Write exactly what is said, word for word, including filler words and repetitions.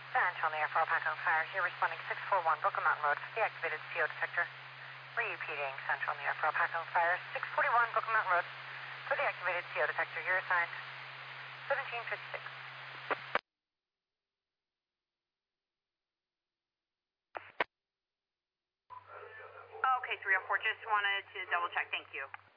Central near Fort Pack on fire. Here responding six four one Brooklyn Mountain Road for the activated C O detector. Repeating Central near Fort Pack on fire. six forty-one Brooklyn Mountain Road for the activated C O detector. Here assigned seventeen fifty-six. Okay, three oh four, just wanted to double check. Thank you.